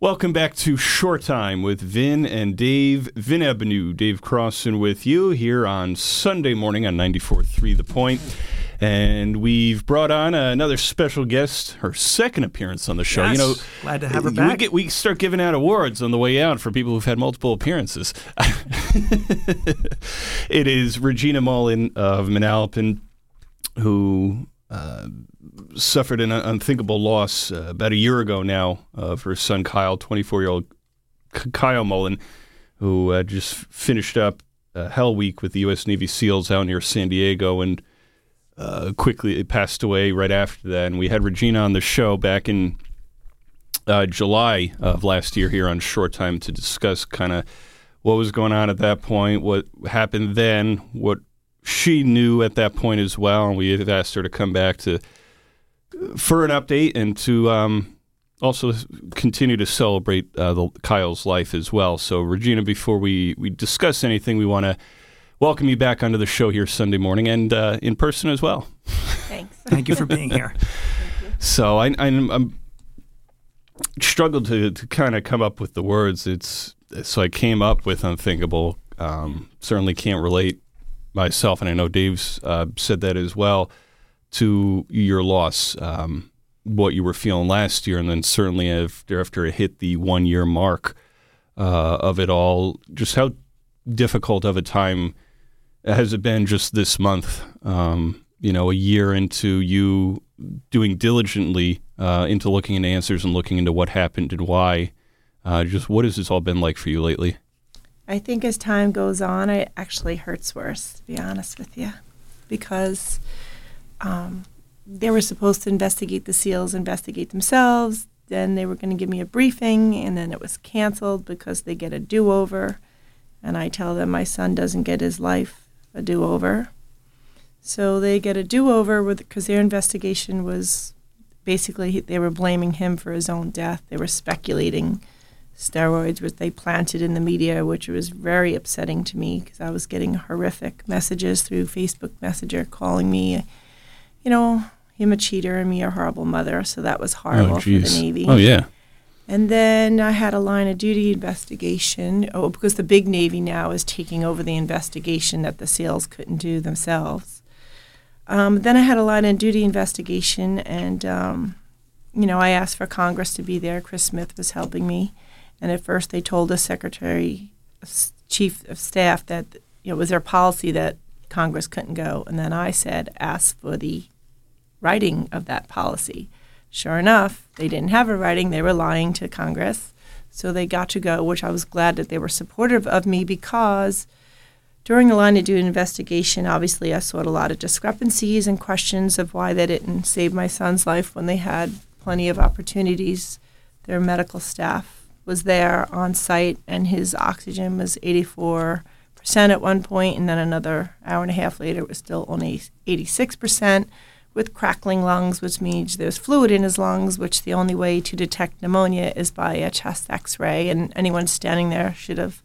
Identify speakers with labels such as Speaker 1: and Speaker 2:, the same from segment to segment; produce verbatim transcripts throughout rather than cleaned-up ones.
Speaker 1: Welcome back to Short Time with Vin and Dave. Vin Avenue, Dave Crossan with you here on Sunday morning on ninety-four point three The Point. And we've brought on another special guest, her second appearance on the show.
Speaker 2: Yes,
Speaker 1: you know,
Speaker 2: glad to have her back.
Speaker 1: We, get, we start giving out awards on the way out for people who've had multiple appearances. It is Regina Mullen of Manalapan, who uh, suffered an unthinkable loss uh, about a year ago now of her son Kyle, twenty-four-year-old Kyle Mullen, who uh, just finished up uh, Hell Week with the U S Navy SEALs out near San Diego, and uh, quickly it passed away right after that. And we had Regina on the show back in uh, July of last year here on Short Time to discuss kind of what was going on at that point, what happened then, what she knew at that point as well. And we had asked her to come back to for an update and to um, also continue to celebrate uh, the, Kyle's life as well. So, Regina, before we, we discuss anything, we want to welcome you back onto the show here Sunday morning and uh, in person as well.
Speaker 3: Thanks.
Speaker 2: Thank you for being here.
Speaker 1: So I, I'm, I'm struggled to, to kind of come up with the words. It's so I came up with unthinkable. Um, certainly can't relate myself, and I know Dave's uh, said that as well, to your loss, um, what you were feeling last year, and then certainly after, after it hit the one-year mark uh, of it all, just how difficult of a time has it been just this month, um, you know, a year into you doing diligently uh, into looking into answers and looking into what happened and why. Uh, just what has this all been like for you lately?
Speaker 3: I think as time goes on, it actually hurts worse, to be honest with you, because um, they were supposed to investigate the SEALs, investigate themselves. Then they were going to give me a briefing, and then it was canceled because they get a do-over. And I tell them my son doesn't get his life a do-over. So they get a do-over with because their investigation was basically they were blaming him for his own death. They were speculating steroids, which they planted in the media, which was very upsetting to me because I was getting horrific messages through Facebook Messenger calling me, you know, him a cheater and me a horrible mother. So that was horrible
Speaker 1: oh,
Speaker 3: for the Navy.
Speaker 1: Oh, yeah.
Speaker 3: And then I had a line of duty investigation. Oh, because the big Navy now is taking over the investigation that the SEALs couldn't do themselves. Um, then I had a line of duty investigation, and, um, you know, I asked for Congress to be there. Chris Smith was helping me. And at first they told the Secretary, Chief of Staff, that you know, it was their policy that Congress couldn't go. And then I said, ask for the writing of that policy. Sure enough, they didn't have a writing. They were lying to Congress. So they got to go, which I was glad that they were supportive of me because during the line of duty investigation, obviously I saw a lot of discrepancies and questions of why they didn't save my son's life when they had plenty of opportunities. Their medical staff was there on site, and his oxygen was eighty-four percent at one point, and then another hour and a half later it was still only eighty-six percent with crackling lungs, which means there's fluid in his lungs, which the only way to detect pneumonia is by a chest x-ray, and anyone standing there should have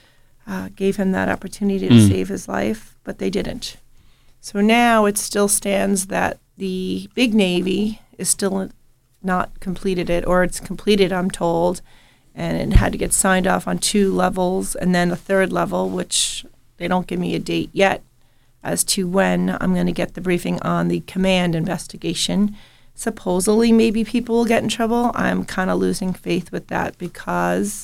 Speaker 3: uh, gave him that opportunity to
Speaker 1: mm.
Speaker 3: save his life, but they didn't. So now it still stands that the big Navy is still not completed it, or it's completed, I'm told, and it had to get signed off on two levels and then a third level, which they don't give me a date yet as to when I'm going to get the briefing on the command investigation. Supposedly, maybe people will get in trouble. I'm kind of losing faith with that because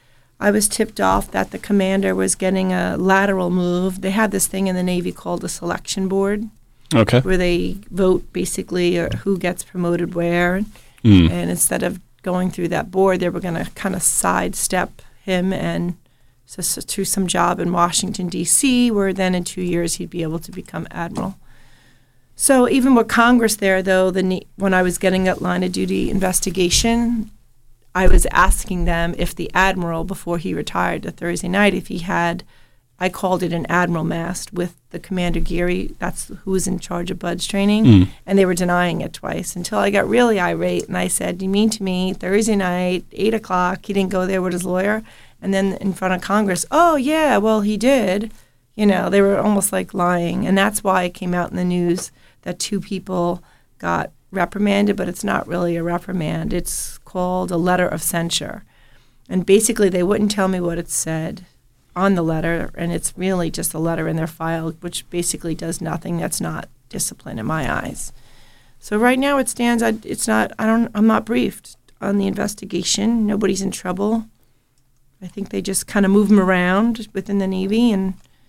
Speaker 3: I was tipped off that the commander was getting a lateral move. They have this thing in the Navy called the selection board,
Speaker 1: okay,
Speaker 3: where they vote basically uh, who gets promoted where.
Speaker 1: Mm.
Speaker 3: And instead of going through that board, they were going to kind of sidestep him and so, so to some job in Washington, D C, where then in two years he'd be able to become admiral. So even with Congress there, though, the when I was getting that line of duty investigation, I was asking them if the admiral, before he retired the Thursday night, if he had, I called it an admiral mast with the Commander Geary, that's who was in charge of BUD/S training,
Speaker 1: mm.
Speaker 3: and they were denying it twice until I got really irate, and I said, you mean to me, Thursday night, eight o'clock, he didn't go there with his lawyer? And then in front of Congress, oh, yeah, well, he did. You know, they were almost like lying, and that's why it came out in the news that two people got reprimanded, but it's not really a reprimand. It's called a letter of censure. And basically, they wouldn't tell me what it said on the letter, and it's really just a letter in their file, which basically does nothing. That's not discipline in my eyes. So right now it stands. I, it's not. I don't. I'm not briefed on the investigation. Nobody's in trouble. I think they just kind of move them around within the Navy, and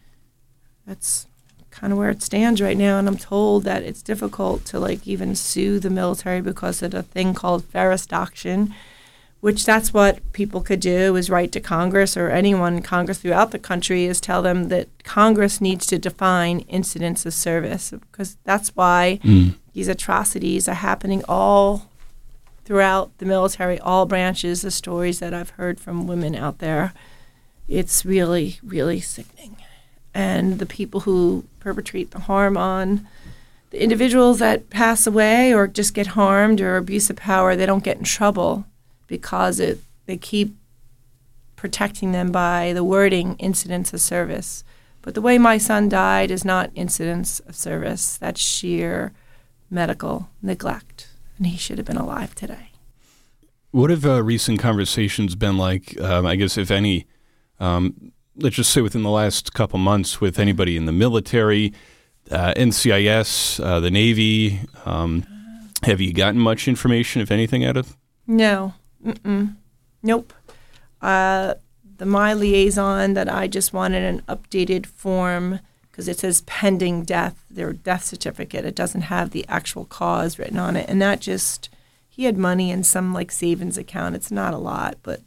Speaker 3: that's kind of where it stands right now. And I'm told that it's difficult to like even sue the military because of a thing called Ferris Doctrine, which that's what people could do, is write to Congress or anyone in Congress throughout the country, is tell them that Congress needs to define incidents of service, because that's why mm. these atrocities are happening all throughout the military, all branches, the stories that I've heard from women out there. It's really, really sickening. And the people who perpetrate the harm on the individuals that pass away or just get harmed or abuse of power, they don't get in trouble because it they keep protecting them by the wording incidents of service. But the way my son died is not incidents of service. That's sheer medical neglect, and he should have been alive today.
Speaker 1: What have uh, recent conversations been like, um, I guess, if any, um, let's just say within the last couple months, with anybody in the military, uh, N C I S, uh, the Navy? Um, have you gotten much information, if anything, out of?
Speaker 3: No. Mm-mm. Nope. Uh, the my liaison that I just wanted an updated form, because it says pending death, their death certificate. It doesn't have the actual cause written on it. And that just, he had money in some like savings account. It's not a lot, but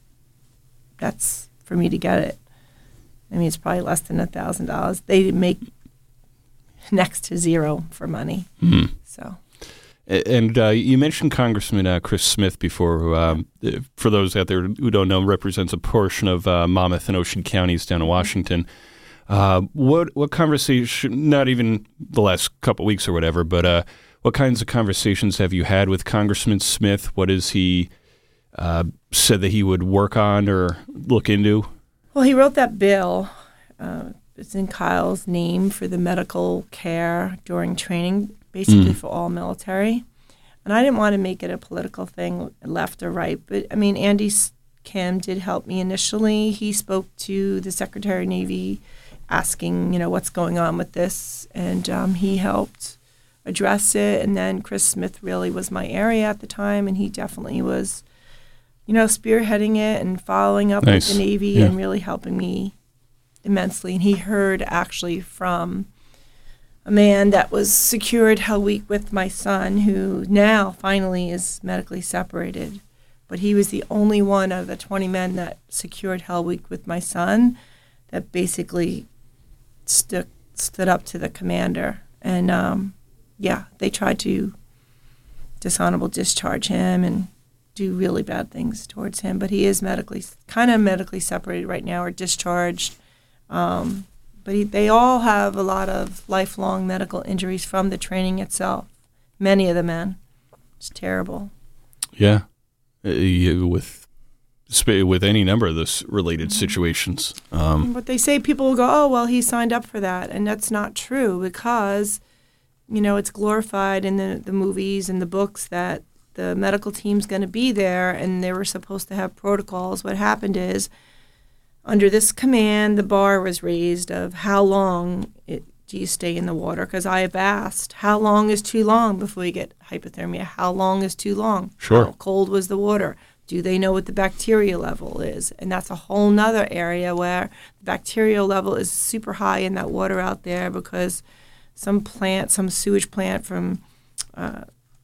Speaker 3: that's for me to get it. I mean, it's probably less than a thousand dollars. They make next to zero for money. Mm-hmm. So.
Speaker 1: And uh, you mentioned Congressman uh, Chris Smith before, who, um, for those out there who don't know, represents a portion of uh, Monmouth and Ocean counties down in Washington. Uh, what what conversation, not even the last couple of weeks or whatever, but uh, what kinds of conversations have you had with Congressman Smith? What has he uh, said that he would work on or look into?
Speaker 3: Well, he wrote that bill. Uh, it's in Kyle's name for the medical care during training, basically mm. for all military. And I didn't want to make it a political thing, left or right. But, I mean, Andy Kim did help me initially. He spoke to the Secretary of Navy asking, you know, what's going on with this. And um, he helped address it. And then Chris Smith really was my area at the time, and he definitely was, you know, spearheading it and following up nice. with the Navy yeah. and really helping me immensely. And he heard actually from a man that was secured Hell Week with my son, who now finally is medically separated. But he was the only one of the twenty men that secured Hell Week with my son that basically stood stood up to the commander. And, um, yeah, they tried to dishonorable discharge him and do really bad things towards him. But he is medically, kind of medically separated right now or discharged. Um, but he, they all have a lot of lifelong medical injuries from the training itself. Many of the men. It's terrible.
Speaker 1: Yeah. Uh, you, with with any number of those related mm-hmm. situations. Um,
Speaker 3: but they say people will go, oh, well, he signed up for that. And that's not true because, you know, it's glorified in the, the movies and the books that the medical team's going to be there and they were supposed to have protocols. What happened is, under this command, the bar was raised of how long it, do you stay in the water? Because I have asked, how long is too long before you get hypothermia? How long is too long?
Speaker 1: Sure.
Speaker 3: How cold was the water? Do they know what the bacteria level is? And that's a whole nother area where the bacterial level is super high in that water out there because some plant, some sewage plant from uh,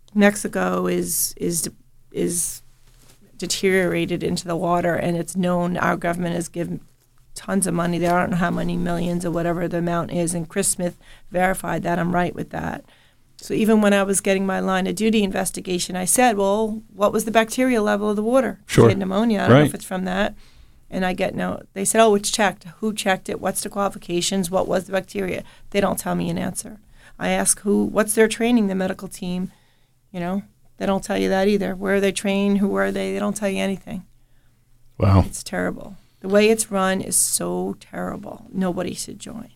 Speaker 3: Mexico is is is deteriorated into the water, and it's known our government has given tons of money there. I don't know how many millions or whatever the amount is, and Chris Smith verified that. I'm right with that. So even when I was getting my line of duty investigation, I said, well, what was the bacterial level of the water?
Speaker 1: Sure.
Speaker 3: I had pneumonia. I don't
Speaker 1: right.
Speaker 3: know if it's from that. And I get no, they said, oh, it's checked. Who checked it? What's the qualifications? What was the bacteria? They don't tell me an answer. I ask who, what's their training, the medical team, you know? They don't tell you that either. Where are they trained? Who are they? They don't tell you anything.
Speaker 1: Wow.
Speaker 3: It's terrible. The way it's run is so terrible. Nobody should join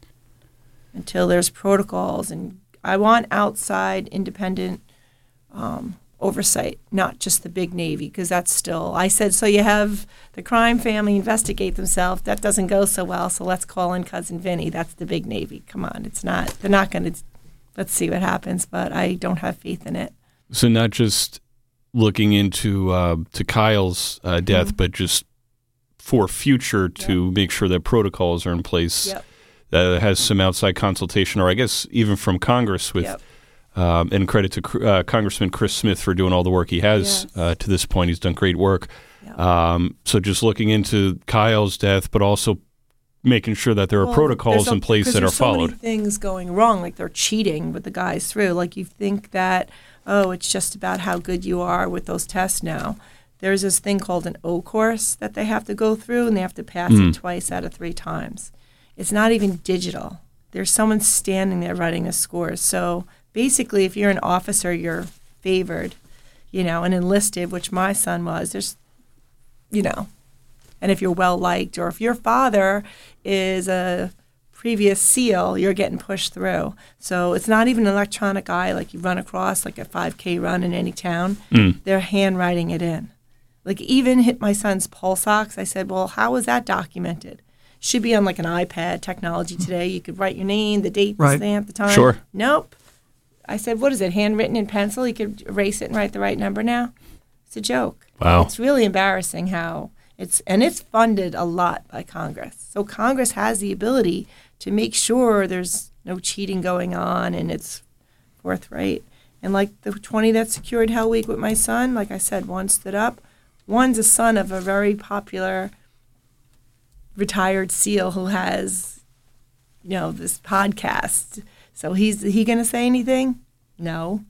Speaker 3: until there's protocols. And I want outside, independent um, oversight, not just the big Navy, because that's still, I said, so you have the crime family investigate themselves. That doesn't go so well, so let's call in Cousin Vinny. That's the big Navy. Come on, it's not, they're not going to, let's see what happens, but I don't have faith in it.
Speaker 1: So not just looking into uh, to Kyle's uh, death, mm-hmm. but just for future to yep. make sure that protocols are in place
Speaker 3: yep.
Speaker 1: that has some outside consultation, or I guess even from Congress with yep. Um, and credit to uh, Congressman Chris Smith for doing all the work he has yes. uh, to this point. He's done great work. Yep. Um, so just looking into Kyle's death, but also making sure that there are well, protocols a, in place that are
Speaker 3: so
Speaker 1: followed.
Speaker 3: Many things going wrong, like they're cheating with the guys through. Like you think that, oh, it's just about how good you are with those tests now. There's this thing called an O course that they have to go through, and they have to pass mm. it twice out of three times. It's not even digital. There's someone standing there writing the scores. So basically, if you're an officer, you're favored, you know, and enlisted, which my son was. There's, you know, and if you're well-liked, or if your father is a previous SEAL, you're getting pushed through. So it's not even an electronic eye like you run across, like a five K run in any town. Mm. They're handwriting it in. Like even hit my son's pulse ox. I said, well, how was that documented? Should be on like an iPad technology today. You could write your name, the date,
Speaker 1: right.
Speaker 3: the stamp, the time.
Speaker 1: Sure.
Speaker 3: Nope. I said, what is it, handwritten in pencil? You could erase it and write the right number now? It's a joke.
Speaker 1: Wow.
Speaker 3: It's really embarrassing how it's, and it's funded a lot by Congress. So Congress has the ability to make sure there's no cheating going on and it's forthright. And like the twenty that secured Hell Week with my son, like I said, one stood up. One's a son of a very popular retired SEAL who has, you know, this podcast. So he's he going to say anything? No.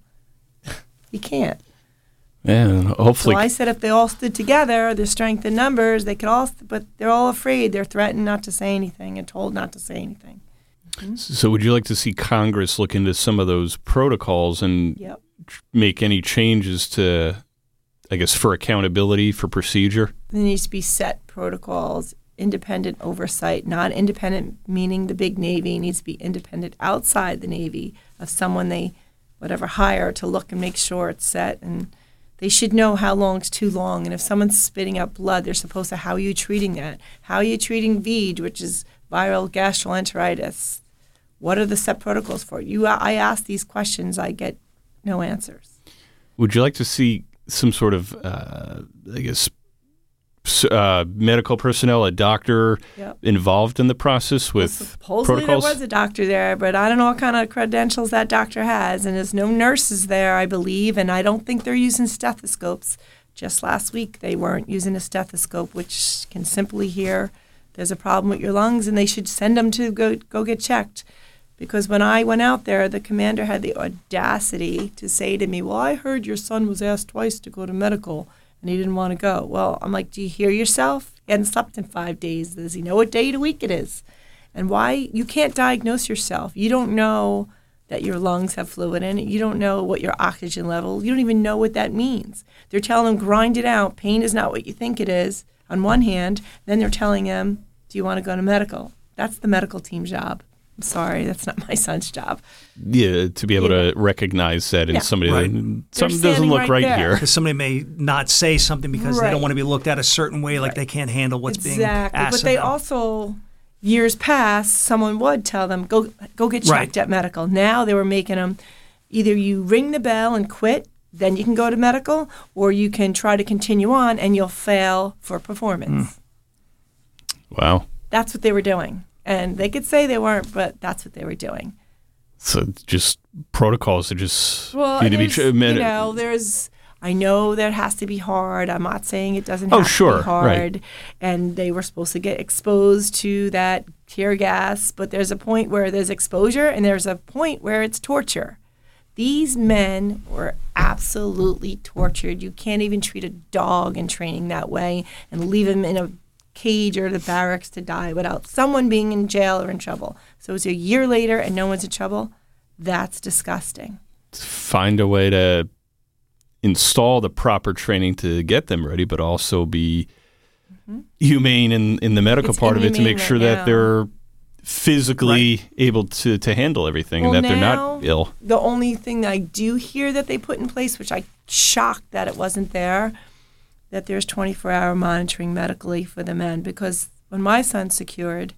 Speaker 3: He can't.
Speaker 1: Yeah, hopefully.
Speaker 3: So I said if they all stood together, their strength in numbers, they could all, but they're all afraid. They're threatened not to say anything and told not to say anything. Mm-hmm.
Speaker 1: So would you like to see Congress look into some of those protocols and
Speaker 3: yep.
Speaker 1: make any changes to, I guess, for accountability, for procedure?
Speaker 3: There needs to be set protocols, independent oversight, not independent meaning the big Navy. It needs to be independent outside the Navy of someone they, whatever, hire to look and make sure it's set. And they should know how long's too long. And if someone's spitting out blood, they're supposed to, how are you treating that? How are you treating V E D, which is viral gastroenteritis? What are the set protocols for it? You, I ask these questions, I get no answers.
Speaker 1: Would you like to see some sort of, uh, I guess, uh, medical personnel, a doctor
Speaker 3: yep.
Speaker 1: involved in the process with
Speaker 3: well, supposedly
Speaker 1: protocols?
Speaker 3: There was a doctor there, but I don't know what kind of credentials that doctor has. And there's no nurses there, I believe, and I don't think they're using stethoscopes. Just last week, they weren't using a stethoscope, which can simply hear there's a problem with your lungs, and they should send them to go go get checked. Because when I went out there, the commander had the audacity to say to me, well, I heard your son was asked twice to go to medical, and he didn't want to go. Well, I'm like, do you hear yourself? He hadn't slept in five days. Does he know what day of the week it is? And why? You can't diagnose yourself. You don't know that your lungs have fluid in it. You don't know what your oxygen level, you don't even know what that means. They're telling him, grind it out. Pain is not what you think it is, on one hand. Then they're telling him, do you want to go to medical? That's the medical team's job. I'm sorry, that's not my son's job.
Speaker 1: Yeah, to be able yeah. to recognize that in yeah. somebody
Speaker 2: right.
Speaker 1: that something doesn't look right, right here.
Speaker 2: Because somebody may not say something because
Speaker 3: right.
Speaker 2: they don't want to be looked at a certain way, like right. they can't handle what's
Speaker 3: exactly.
Speaker 2: being asked
Speaker 3: But
Speaker 2: of
Speaker 3: they
Speaker 2: them.
Speaker 3: also, years past, someone would tell them, go go get checked
Speaker 2: right.
Speaker 3: at medical. Now they were making them, either you ring the bell and quit, then you can go to medical, or you can try to continue on and you'll fail for performance.
Speaker 1: Mm. Wow.
Speaker 3: That's what they were doing. And they could say they weren't, but that's what they were doing.
Speaker 1: So just protocols that just
Speaker 3: well,
Speaker 1: need to be...
Speaker 3: Well, you know, there's... I know that has to be hard. I'm not saying it doesn't have
Speaker 1: oh, sure.
Speaker 3: to be hard.
Speaker 1: Right.
Speaker 3: And they were supposed to get exposed to that tear gas, but there's a point where there's exposure and there's a point where it's torture. These men were absolutely tortured. You can't even treat a dog in training that way and leave him in a cage or the barracks to die without someone being in jail or in trouble. So it's a year later and no one's in trouble. That's disgusting.
Speaker 1: Find a way to install the proper training to get them ready, but also be mm-hmm. humane in, in the medical
Speaker 3: it's
Speaker 1: part of it to make
Speaker 3: right
Speaker 1: sure
Speaker 3: now.
Speaker 1: that they're physically
Speaker 3: right.
Speaker 1: able to, to handle everything
Speaker 3: well,
Speaker 1: and that
Speaker 3: now,
Speaker 1: they're not ill.
Speaker 3: The only thing that I do hear that they put in place, which I shocked that it wasn't there, that there's twenty-four hour monitoring medically for the men. Because when my son secured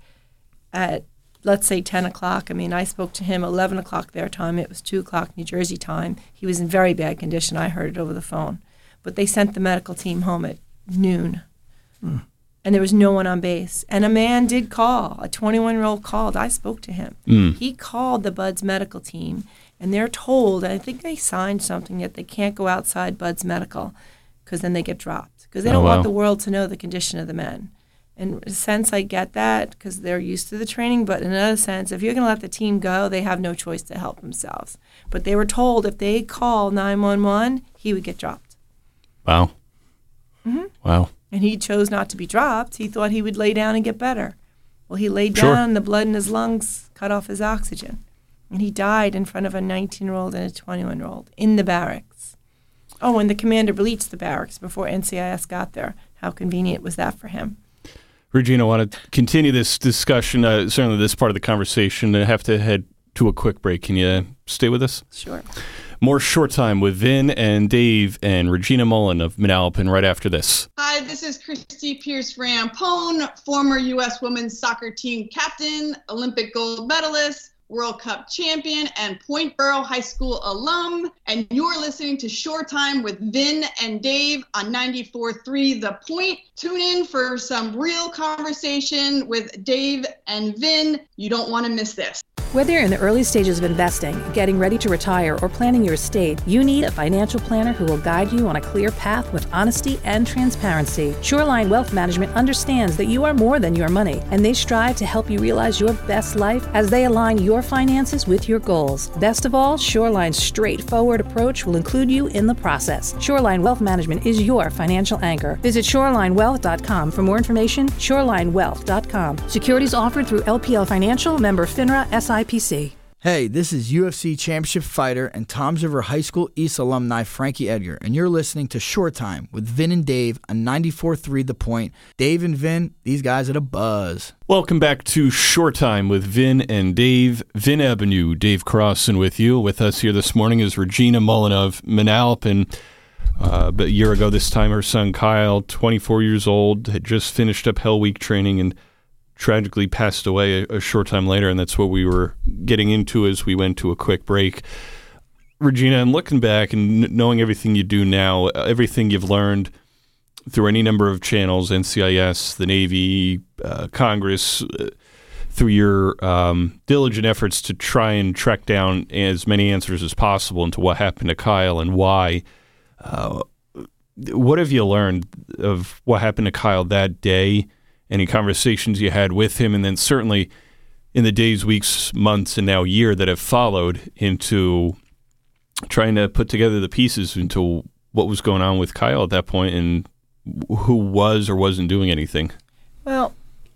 Speaker 3: at, let's say, ten o'clock, I mean, I spoke to him eleven o'clock their time. It was two o'clock New Jersey time. He was in very bad condition. I heard it over the phone. But they sent the medical team home at noon. Hmm. And there was no one on base. And a man did call. A twenty-one-year-old called. I spoke to him. Mm. He called the Bud's medical team, and they're told, and I think they signed something that they can't go outside Bud's medical because then they get dropped. Because they don't oh, wow. want the world to know the condition of the men. In a sense, I get that because they're used to the training. But in another sense, if you're going to let the team go, they have no choice to help themselves. But they were told if they call nine one one, he would get dropped.
Speaker 1: Wow.
Speaker 3: Mm-hmm.
Speaker 1: Wow.
Speaker 3: And he chose not to be dropped. He thought he would lay down and get better. Well, he laid
Speaker 1: sure.
Speaker 3: down, the blood in his lungs cut off his oxygen. And he died in front of a nineteen-year-old and a twenty-one-year-old in the barracks. Oh, and the commander bleached the barracks before N C I S got there. How convenient was that for him?
Speaker 1: Regina, I want to continue this discussion, uh, certainly this part of the conversation. I have to head to a quick break. Can you stay with us?
Speaker 3: Sure.
Speaker 1: More Short Time with Vin and Dave and Regina Mullen of Manalapan right after this.
Speaker 4: Hi, this is Christy Pierce-Rampone, former U S women's soccer team captain, Olympic gold medalist, World Cup champion, and Point Borough High School alum. And you're listening to Short Time with Vin and Dave on ninety-four point three The Point. Tune in for some real conversation with Dave and Vin. You don't want to miss this.
Speaker 5: Whether you're in the early stages of investing, getting ready to retire, or planning your estate, you need a financial planner who will guide you on a clear path with honesty and transparency. Shoreline Wealth Management understands that you are more than your money, and they strive to help you realize your best life as they align your finances with your goals. Best of all, Shoreline's straightforward approach will include you in the process. Shoreline Wealth Management is your financial anchor. Visit shoreline wealth dot com for more information. shoreline wealth dot com. Securities offered through L P L Financial, member FINRA S I P C.
Speaker 6: Hey, this is U F C Championship fighter and Toms River High School East alumni Frankie Edgar, and you're listening to Short Time with Vin and Dave on ninety-four point three The Point. Dave and Vin, these guys are the buzz.
Speaker 1: Welcome back to Short Time with Vin and Dave. Vin Avenue, Dave Crossan with you. With us here this morning is Regina Mullen of Manalapan. Uh, about a year ago this time, her son Kyle, twenty-four years old, had just finished up Hell Week training and tragically passed away a, a short time later, and that's what we were getting into as we went to a quick break. Regina, and looking back and n- knowing everything you do now, everything you've learned through any number of channels, N C I S, the Navy, uh, Congress, uh, through your um, diligent efforts to try and track down as many answers as possible into what happened to Kyle and why, uh, what have you learned of what happened to Kyle that day? Any conversations you had with him, and then certainly in the days, weeks, months, and now year that have followed into trying to put together the pieces into what was going on with Kyle at that point and who was or wasn't doing anything?
Speaker 3: Well,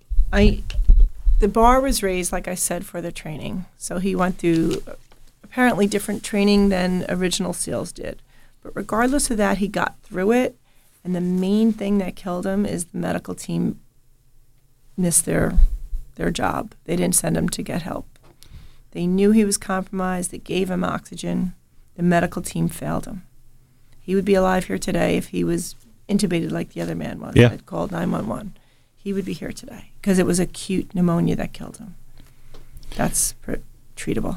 Speaker 3: I the bar was raised, like I said, for the training. So he went through apparently different training than original SEALs did. But regardless of that, he got through it. And the main thing that killed him is the medical team missed their their job. They didn't send him to get help. They knew he was compromised. They gave him oxygen. The medical team failed him. He would be alive here today if he was intubated like the other man was.
Speaker 1: Yeah.
Speaker 3: That called nine one one. He would be here today because it was acute pneumonia that killed him. That's pr- treatable.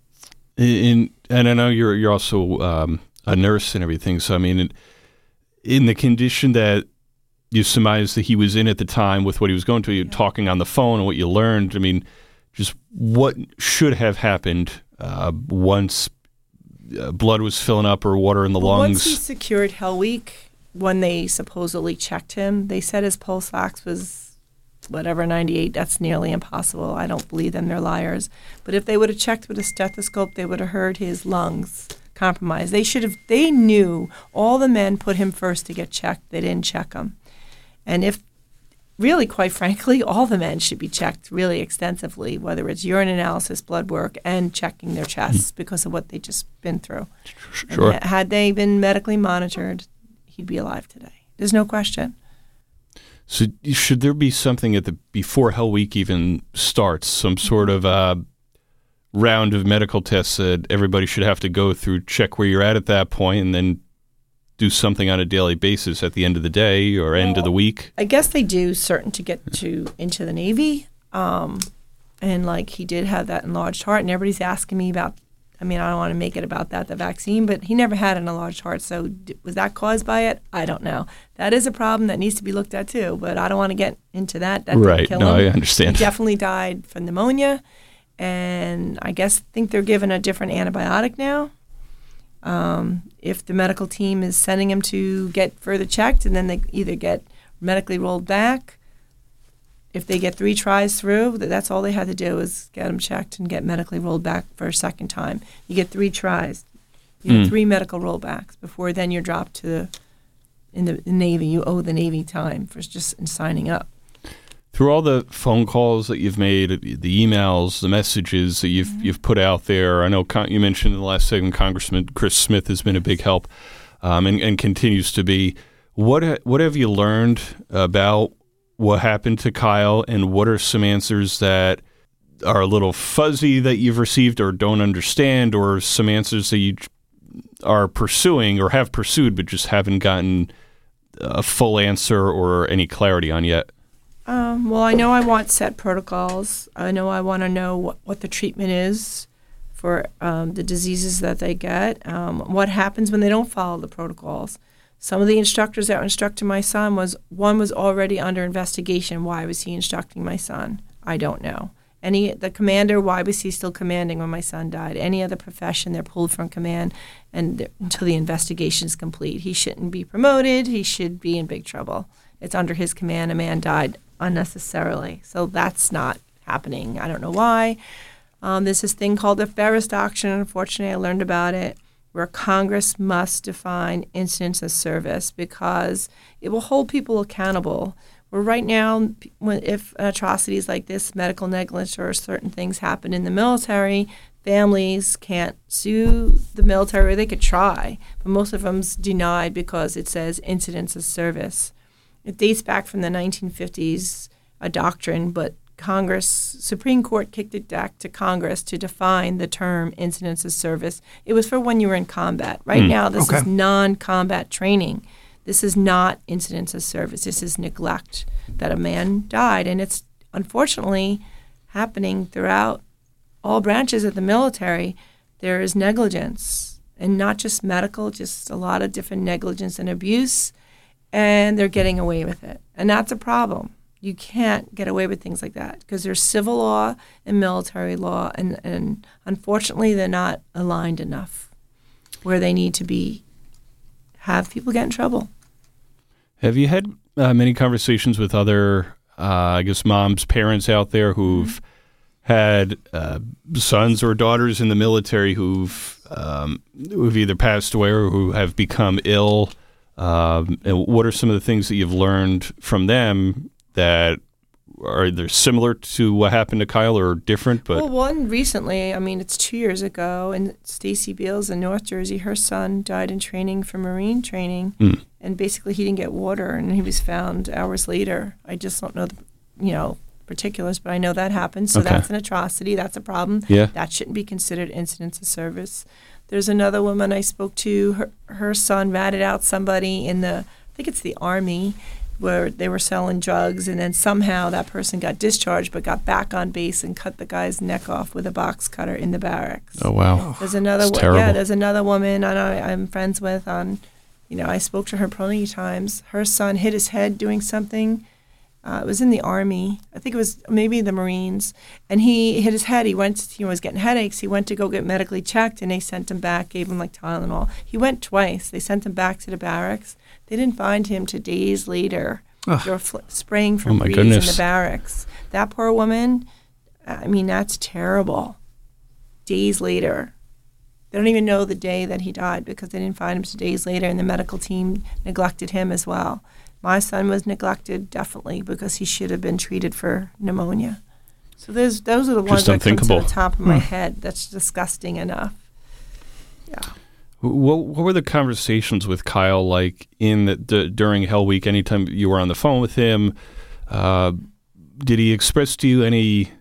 Speaker 1: In, and I know you're you're also um, a nurse and everything. So I mean, in, in the condition that you surmised that he was in at the time with what he was going through, you yeah. talking on the phone and what you learned. I mean, just what should have happened uh, once uh, blood was filling up or water in the
Speaker 3: well,
Speaker 1: lungs.
Speaker 3: Once he secured Hell Week, when they supposedly checked him, they said his pulse ox was whatever, ninety-eight. That's nearly impossible. I don't believe them. They're liars. But if they would have checked with a stethoscope, they would have heard his lungs compromised. They should have. They knew. All the men put him first to get checked. They didn't check him. And if, really, quite frankly, all the men should be checked really extensively, whether it's urine analysis, blood work, and checking their chests because of what they just been through.
Speaker 1: Sure.
Speaker 3: And had they been medically monitored, he'd be alive today. There's no question.
Speaker 1: So should there be something at the before Hell Week even starts, some sort of uh, round of medical tests that everybody should have to go through, check where you're at at that point, and then do something on a daily basis at the end of the day or end of the week?
Speaker 3: I guess they do certain to get to into the Navy. Um, and like he did have that enlarged heart, and everybody's asking me about, I mean, I don't want to make it about that, the vaccine, but he never had an enlarged heart. So d- was that caused by it? I don't know. That is a problem that needs to be looked at too, but I don't want to get into that. That
Speaker 1: right.
Speaker 3: didn't kill
Speaker 1: no,
Speaker 3: him.
Speaker 1: I understand.
Speaker 3: He definitely died from pneumonia, and I guess think they're given a different antibiotic now. Um, if the medical team is sending him to get further checked, and then they either get medically rolled back. If they get three tries through, that's all they had to do is get him checked and get medically rolled back for a second time. You get three tries, you get
Speaker 1: Mm.
Speaker 3: three medical rollbacks before then you're dropped to the in the, the Navy. You owe the Navy time for just in signing up.
Speaker 1: Through all the phone calls that you've made, the emails, the messages that you've mm-hmm. you've put out there, I know con- you mentioned in the last segment Congressman Chris Smith has been a big help um, and, and continues to be. What ha- what have you learned about what happened to Kyle, and what are some answers that are a little fuzzy that you've received or don't understand, or some answers that you are pursuing or have pursued but just haven't gotten a full answer or any clarity on yet?
Speaker 3: Um, well, I know I want set protocols. I know I want to know what, what the treatment is for um, the diseases that they get. Um, what happens when they don't follow the protocols? Some of the instructors that were instructing my son, was one was already under investigation. Why was he instructing my son? I don't know. Any the commander, why was he still commanding when my son died? Any other profession, they're pulled from command and until the investigation is complete. He shouldn't be promoted. He should be in big trouble. It's under his command. A man died unnecessarily. So that's not happening. I don't know why. Um, there's this thing called the Ferris Doctrine. Unfortunately, I learned about it, where Congress must define incidents of service because it will hold people accountable. Where right now, when, if atrocities like this, medical negligence or certain things happen in the military, families can't sue the military. They could try, but most of them's denied because it says incidents of service. It dates back from the nineteen fifties, a doctrine, but Congress, Supreme Court kicked it back to Congress to define the term incidents of service. It was for when you were in combat. Right mm. now, this
Speaker 2: okay.
Speaker 3: is non-combat training. This is not incidents of service. This is neglect that a man died. And it's unfortunately happening throughout all branches of the military. There is negligence, and not just medical, just a lot of different negligence and abuse, and they're getting away with it. And that's a problem. You can't get away with things like that because there's civil law and military law, and, and unfortunately they're not aligned enough where they need to be, have people get in trouble.
Speaker 1: Have you had uh, many conversations with other, uh, I guess, moms, parents out there who've mm-hmm. had uh, sons or daughters in the military who've, um, who've either passed away or who have become ill? Um, and what are some of the things that you've learned from them that are either similar to what happened to Kyle or different? But
Speaker 3: well, one recently, I mean, it's two years ago, and Stacy Beals in North Jersey, her son died in training for Marine training, mm. and basically he didn't get water, and he was found hours later. I just don't know the, you know, particulars, but I know that happened. So
Speaker 1: okay.
Speaker 3: that's an atrocity. That's a problem.
Speaker 1: Yeah.
Speaker 3: That shouldn't be considered incidents of service. There's another woman I spoke to. Her, her son ratted out somebody in the, I think it's the Army, where they were selling drugs, and then somehow that person got discharged but got back on base and cut the guy's neck off with a box cutter in the barracks.
Speaker 1: Oh, wow.
Speaker 3: There's another
Speaker 1: That's
Speaker 3: wo-
Speaker 1: terrible.
Speaker 3: Yeah, there's another woman I know I'm friends with on, you know, I spoke to her plenty of times. Her son hit his head doing something. Uh, it was in the Army. I think it was maybe the Marines. And he hit his head. He went, to, he was getting headaches. He went to go get medically checked, and they sent him back, gave him like Tylenol. He went twice. They sent him back to the barracks. They didn't find him till days later.
Speaker 2: Ugh.
Speaker 3: They were fl- spraying for
Speaker 1: Oh, my
Speaker 3: breeze
Speaker 1: goodness.
Speaker 3: in the barracks. That poor woman, I mean, that's terrible. Days later. They don't even know the day that he died because they didn't find him till days later, and the medical team neglected him as well. My son was neglected, definitely, because he should have been treated for pneumonia. So there's, those are the ones
Speaker 1: Just
Speaker 3: that come to
Speaker 1: unthinkable.
Speaker 3: the top of my
Speaker 2: Hmm.
Speaker 3: head. That's disgusting enough. Yeah.
Speaker 1: What, what were the conversations with Kyle like in the, the, during Hell Week? Anytime you were on the phone with him, uh, did he express to you any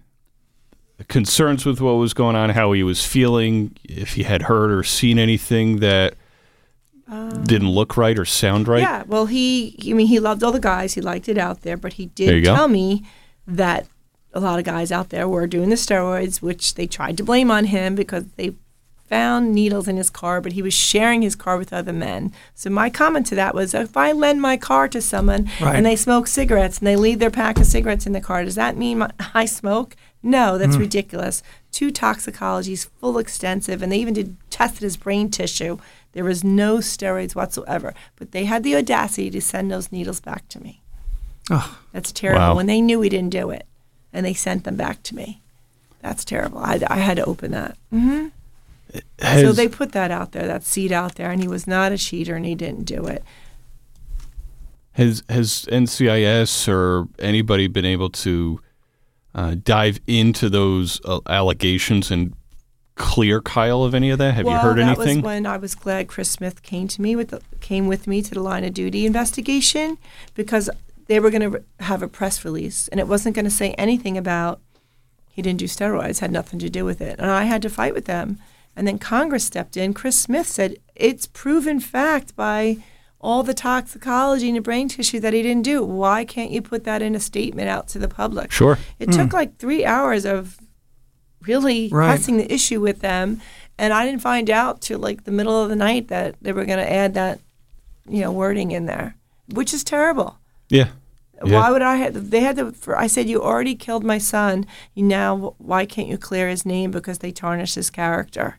Speaker 1: concerns with what was going on, how he was feeling, if he had heard or seen anything that didn't look right or sound right?
Speaker 3: Yeah, well, he, he- I mean, he loved all the guys. He liked it out there, but he
Speaker 1: There you
Speaker 3: did
Speaker 1: go.
Speaker 3: tell me that a lot of guys out there were doing the steroids, which they tried to blame on him because they found needles in his car, but he was sharing his car with other men. So my comment to that was, if I lend my car to someone
Speaker 2: Right.
Speaker 3: and they smoke cigarettes and they leave their pack of cigarettes in the car, does that mean my, I smoke? No, that's ridiculous. Two toxicologies, full extensive, and they even did tested his brain tissue. There was no steroids whatsoever, but they had the audacity to send those needles back to me.
Speaker 2: Oh,
Speaker 3: That's terrible.
Speaker 1: Wow.
Speaker 3: When they knew we didn't do it, and they sent them back to me. That's terrible. I, I had to open that. hmm so
Speaker 1: Has-
Speaker 3: they put that out there, that seed out there, and he was not a cheater, and he didn't do it.
Speaker 1: Has has N C I S or anybody been able to uh, dive into those uh, allegations and clear Kyle of any of that? Have
Speaker 3: well,
Speaker 1: you heard
Speaker 3: that
Speaker 1: anything?
Speaker 3: was when I was glad Chris Smith came to me with the, came with me to the line of duty investigation, because they were going to have a press release, and it wasn't going to say anything about he didn't do steroids, had nothing to do with it, and I had to fight with them. And then Congress stepped in. Chris Smith said it's proven fact by all the toxicology and the brain tissue that he didn't do. Why can't you put that in a statement out to the public?
Speaker 1: Sure.
Speaker 3: It took like three hours of really
Speaker 2: Right.
Speaker 3: pressing the issue with them, and I didn't find out till like the middle of the night that they were going to add that, you know, wording in there, which is terrible.
Speaker 1: Yeah. Yeah.
Speaker 3: Why would I have? They had to. For, I said, you already killed my son. You now, why can't you clear his name because they tarnished his character?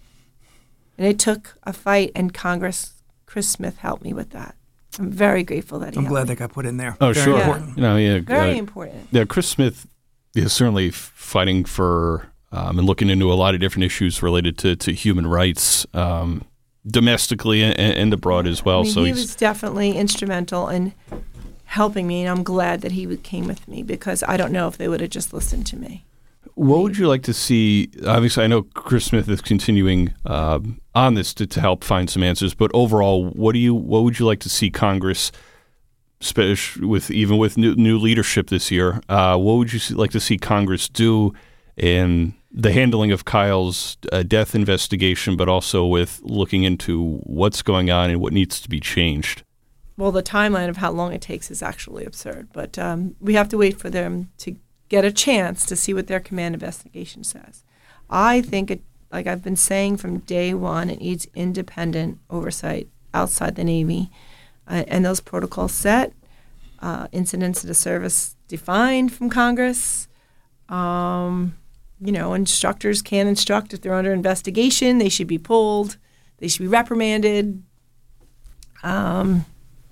Speaker 3: And it took a fight, and Congress, Chris Smith helped me with that. I'm very grateful that he.
Speaker 2: I'm
Speaker 3: helped
Speaker 2: glad
Speaker 3: me.
Speaker 2: that got put in there.
Speaker 1: Oh,
Speaker 2: Very
Speaker 1: sure.
Speaker 2: important.
Speaker 1: You know, yeah.
Speaker 3: Very
Speaker 1: uh,
Speaker 3: important.
Speaker 1: Yeah, Chris Smith is certainly f- fighting for um, and looking into a lot of different issues related to, to human rights, um, domestically and, and abroad as well.
Speaker 3: I mean,
Speaker 1: so
Speaker 3: he
Speaker 1: he's
Speaker 3: was definitely instrumental in helping me, and I'm glad that he would- came with me, because I don't know if they would have just listened to me.
Speaker 1: What would you like to see? Obviously, I know Chris Smith is continuing um, on this to, to help find some answers. But overall, what do you? What would you like to see Congress, especially with even with new, new leadership this year? Uh, what would you see, like to see Congress do in the handling of Kyle's uh, death investigation, but also with looking into what's going on and what needs to be changed?
Speaker 3: Well, the timeline of how long it takes is actually absurd, but um, we have to wait for them to get a chance to see what their command investigation says. I think, it, like I've been saying from day one, it needs independent oversight outside the Navy, uh, and those protocols set, uh, incidents of the service defined from Congress. Um, you know, instructors can instruct if they're under investigation. They should be pulled. They should be reprimanded. Um,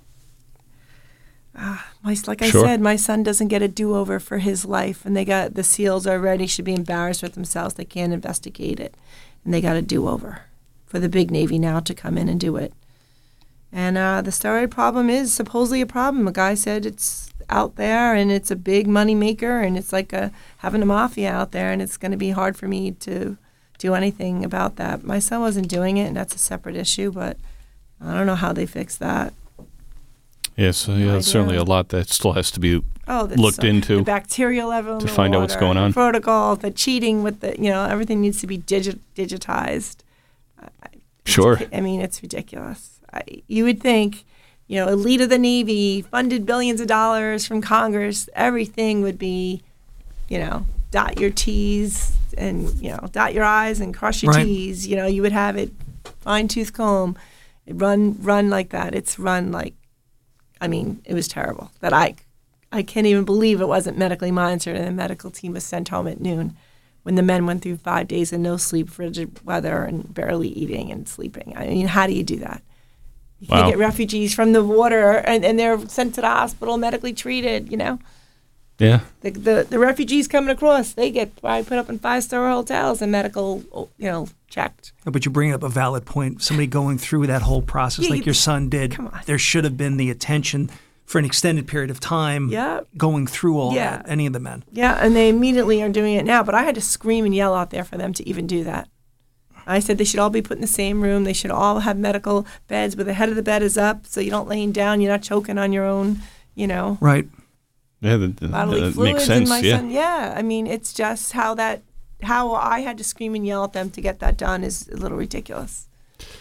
Speaker 3: Uh, my, like I
Speaker 1: Sure.
Speaker 3: said, my son doesn't get a do-over for his life, and they got the SEALs already should be embarrassed with themselves. They can't investigate it, and they got a do-over for the big Navy now to come in and do it. And uh, the steroid problem is supposedly a problem. A guy said it's out there, and it's a big money maker, and it's like a, having a mafia out there, and it's going to be hard for me to do anything about that. My son wasn't doing it, and that's a separate issue, but I don't know how they fix that.
Speaker 1: Yes, so yeah,
Speaker 3: No
Speaker 1: there's certainly a
Speaker 3: idea.
Speaker 1: lot that still has to be
Speaker 3: Oh, that's
Speaker 1: looked
Speaker 3: so-
Speaker 1: into.
Speaker 3: the bacterial level in
Speaker 1: to
Speaker 3: the
Speaker 1: find out what's
Speaker 3: water,
Speaker 1: going on.
Speaker 3: the protocol, the cheating with the, you know, everything needs to be digi- digitized. I- I- it's-
Speaker 1: Sure.
Speaker 3: I mean, it's ridiculous. I, you would think, you know, elite of the Navy, funded billions of dollars from Congress, everything would be, you know, dot your T's and, you know, dot your I's and cross your
Speaker 2: Right.
Speaker 3: T's. You know, you would have it fine tooth comb, it run run like that. It's run like, I mean, it was terrible. That I, I can't even believe it wasn't medically monitored, and the medical team was sent home at noon, when the men went through five days of no sleep, frigid weather, and barely eating and sleeping. I mean, how do you do that? You can't
Speaker 1: Wow.
Speaker 3: get refugees from the water, and, and they're sent to the hospital, medically treated. You know,
Speaker 1: Yeah.
Speaker 3: the the, the refugees coming across, they get probably put up in five star hotels and medical, you know, checked.
Speaker 2: No, But you bring up a valid point. Somebody going through that whole process
Speaker 3: Yeah,
Speaker 2: like
Speaker 3: you-
Speaker 2: your son did,
Speaker 3: come on.
Speaker 2: there should have been the attention for an extended period of time
Speaker 3: Yeah.
Speaker 2: going through all
Speaker 3: Yeah.
Speaker 2: that, any of the men.
Speaker 3: Yeah, and they immediately are doing it now. But I had to scream and yell out there for them to even do that. I said they should all be put in the same room. They should all have medical beds where the head of the bed is up, so you don't laying down. You're not choking on your own, you know,
Speaker 2: Right.
Speaker 1: Yeah, that, that,
Speaker 3: bodily
Speaker 1: that
Speaker 3: fluids.
Speaker 1: makes sense.
Speaker 3: And my
Speaker 1: Yeah.
Speaker 3: son, yeah. I mean, it's just how that, how I had to scream and yell at them to get that done is a little ridiculous.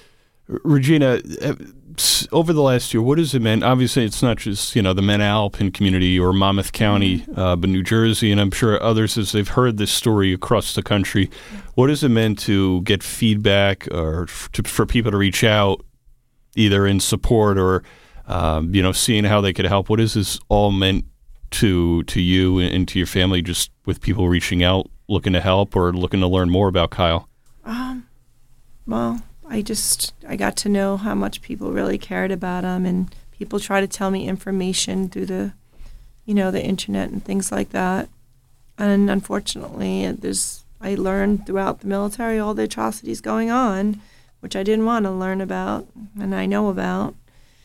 Speaker 1: Regina, over the last year, what has it meant? Obviously, it's not just, you know, the Manalapan community or Monmouth County, uh, but New Jersey, and I'm sure others, as they've heard this story across the country. What has it meant to get feedback or f- to, for people to reach out, either in support or, um, you know, seeing how they could help? What has this all meant to to you and to your family, just with people reaching out, looking to help or looking to learn more about Kyle?
Speaker 3: Um, well, I just, I got to know how much people really cared about him, and people try to tell me information through the, you know, the internet and things like that. And unfortunately, there's, I learned throughout the military all the atrocities going on, which I didn't want to learn about, and I know about.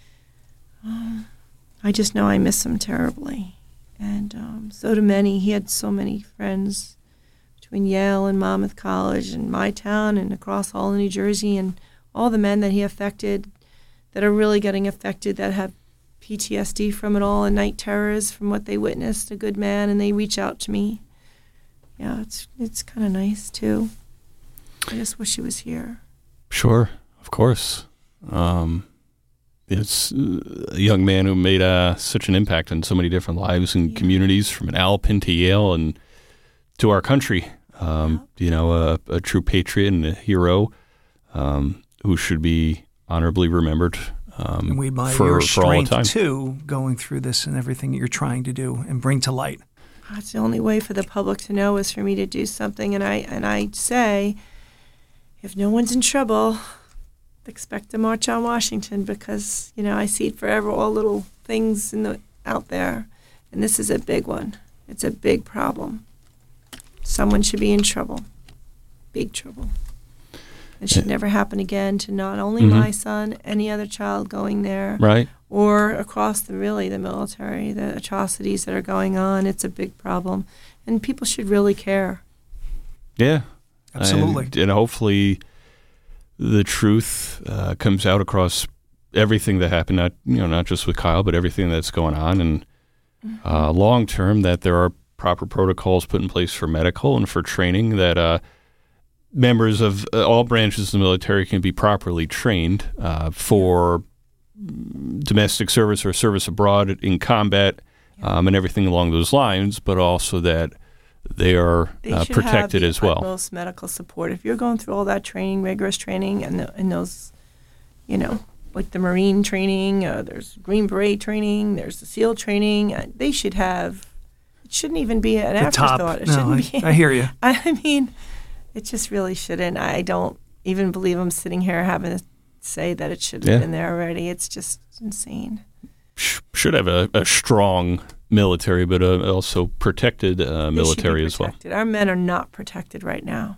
Speaker 3: Um, I just know I miss him terribly. And um, so do many. He had so many friends between Yale and Monmouth College and my town and across all of New Jersey, and all the men that he affected that are really getting affected, that have P T S D from it all and night terrors from what they witnessed. A good man, and they reach out to me. Yeah, it's it's kind of nice too. I just wish he was here.
Speaker 1: Sure, of course. Um, it's a young man who made uh, such an impact on so many different lives and
Speaker 3: Yeah.
Speaker 1: communities, from Manalapan to Yale and to our country. Um,
Speaker 3: Yeah.
Speaker 1: You know, a, a true patriot and a hero um, who should be honorably remembered um,
Speaker 2: And we admire
Speaker 1: for,
Speaker 2: your
Speaker 1: for all
Speaker 2: strength,
Speaker 1: time.
Speaker 2: too, going through this and everything that you're trying to do and bring to light.
Speaker 3: That's the only way for the public to know, is for me to do something. And I and I say, if no one's in trouble, expect a march on Washington, because, you know, I see it forever, all little things in the out there. And this is a big one. It's a big problem. Someone should be in trouble. Big trouble. It should never happen again to not only
Speaker 1: Mhm.
Speaker 3: my son, any other child going there,
Speaker 1: Right?
Speaker 3: or across the really the military, the atrocities that are going on. It's a big problem, and people should really care.
Speaker 1: Yeah.
Speaker 2: Absolutely.
Speaker 1: And, and hopefully the truth uh, comes out across everything that happened, not, you know, not just with Kyle, but everything that's going on. And uh, long term, that there are proper protocols put in place for medical and for training, that uh, members of uh, all branches of the military can be properly trained uh, for domestic service or service abroad in combat, um, and everything along those lines, but also that they are
Speaker 3: They
Speaker 1: uh,
Speaker 3: should
Speaker 1: protected
Speaker 3: have
Speaker 1: as
Speaker 3: the
Speaker 1: well.
Speaker 3: utmost medical support. If you're going through all that training, rigorous training, and the, and those, you know, like the Marine training, uh, there's Green Beret training, there's the SEAL training. Uh, they should have. It shouldn't even be an
Speaker 2: The top.
Speaker 3: afterthought. It
Speaker 2: No,
Speaker 3: shouldn't
Speaker 2: I,
Speaker 3: be.
Speaker 2: I hear you.
Speaker 3: I mean, it just really shouldn't. I don't even believe I'm sitting here having to say that it should have
Speaker 1: Yeah.
Speaker 3: been there already. It's just insane.
Speaker 1: Sh- should have a, a strong military, but uh, also protected uh,
Speaker 3: They should be
Speaker 1: military as well.
Speaker 3: protected. Our men are not protected right now.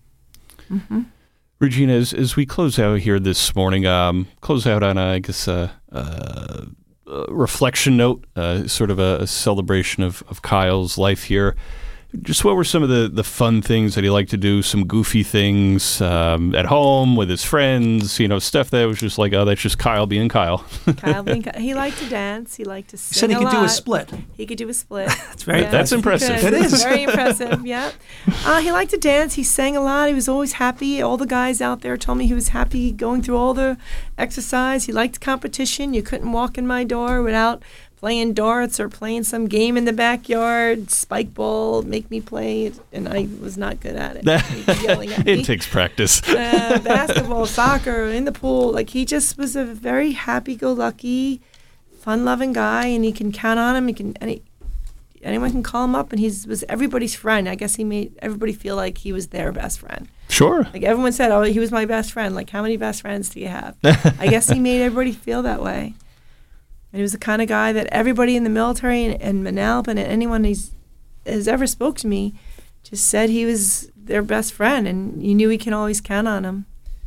Speaker 3: hmm
Speaker 1: Regina, as, as we close out here this morning, um, close out on, a, I guess, a, a, a reflection note, uh, sort of a, a celebration of, of Kyle's life here. Just what were some of the, the fun things that he liked to do, some goofy things um, at home with his friends, you know, stuff that was just like, oh, that's just Kyle being Kyle.
Speaker 3: Kyle, being, he liked to dance. He liked to sing
Speaker 2: He said he
Speaker 3: a
Speaker 2: could do a
Speaker 3: lot.
Speaker 2: split.
Speaker 3: He could do a split.
Speaker 2: That's very
Speaker 1: That's
Speaker 3: he
Speaker 1: impressive.
Speaker 3: could.
Speaker 2: It is.
Speaker 3: Very impressive, yeah. Uh, he liked to dance. He sang a lot. He was always happy. All the guys out there told me he was happy going through all the exercise. He liked competition. You couldn't walk in my door without playing darts or playing some game in the backyard, spike ball, make me play it, and I was not good at it. He'd be yelling at me.
Speaker 1: It takes practice.
Speaker 3: uh, basketball, soccer, in the pool. Like, he just was a very happy-go-lucky, fun-loving guy, and you can count on him. You can any, anyone can call him up, and he was everybody's friend. I guess he made everybody feel like he was their best friend.
Speaker 1: Sure.
Speaker 3: Like, everyone said, "Oh, he was my best friend." Like, how many best friends do you have? I guess he made everybody feel that way. And he was the kind of guy that everybody in the military and, and Manalapan and anyone he's has ever spoke to me just said he was their best friend, and you knew he can always count on him.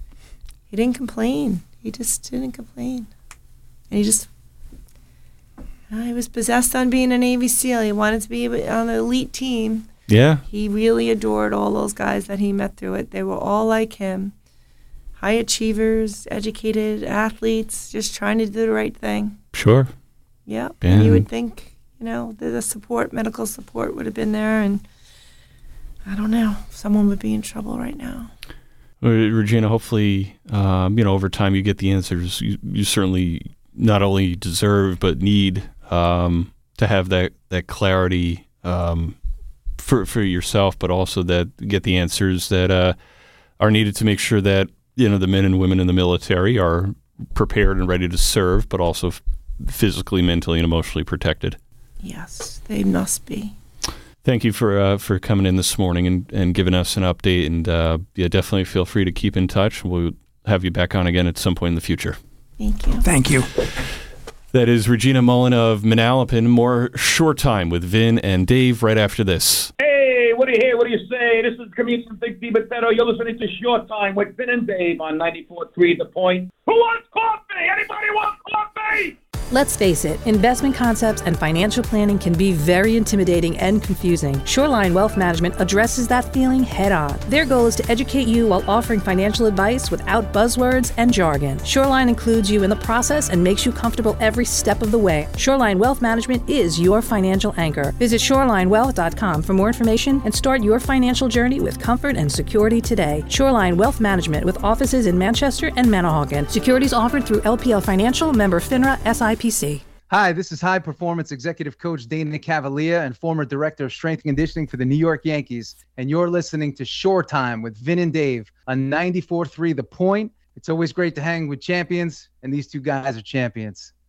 Speaker 3: He didn't complain. He just didn't complain. And he just, uh, he was possessed on being a Navy SEAL. He wanted to be on the elite team.
Speaker 1: Yeah.
Speaker 3: He really adored all those guys that he met through it. They were all like him. High achievers, educated athletes, just trying to do the right thing.
Speaker 1: Sure.
Speaker 3: Yeah.
Speaker 1: Yeah.
Speaker 3: And you would think, you know, the, the support, medical support would have been there, and I don't know, someone would be in trouble right now.
Speaker 1: Uh, Regina, hopefully, um, you know, over time you get the answers you, you certainly not only deserve but need um, to have that that clarity um, for for yourself, but also that get the answers that uh, are needed to make sure that you know the men and women in the military are prepared and ready to serve, but also f- physically, mentally, and emotionally protected.
Speaker 3: Yes, they must be.
Speaker 1: Thank you for uh, for coming in this morning and, and giving us an update. And uh, yeah, definitely feel free to keep in touch. We'll have you back on again at some point in the future.
Speaker 3: Thank you.
Speaker 2: Thank you.
Speaker 1: That is Regina Mullen of Manalapan. More Short Time with Vin and Dave right after this.
Speaker 7: Hey, what do you hear? What do you say? This is comedian Big D Batetto. You're listening to Short Time with Vin and Dave on ninety-four point three The Point. Who wants coffee? Anybody want coffee?
Speaker 5: Let's face it, investment concepts and financial planning can be very intimidating and confusing. Shoreline Wealth Management addresses that feeling head on. Their goal is to educate you while offering financial advice without buzzwords and jargon. Shoreline includes you in the process and makes you comfortable every step of the way. Shoreline Wealth Management is your financial anchor. Visit shoreline wealth dot com for more information and start your financial journey with comfort and security today. Shoreline Wealth Management with offices in Manchester and Manahawkin. Securities offered through L P L Financial, member FINRA, S I P C.
Speaker 8: Hi, this is high performance executive coach Dana Cavalier and former director of strength and conditioning for the New York Yankees. And you're listening to Short Time with Vin and Dave on ninety-four point three The Point. It's always great to hang with champions, and these two guys are champions.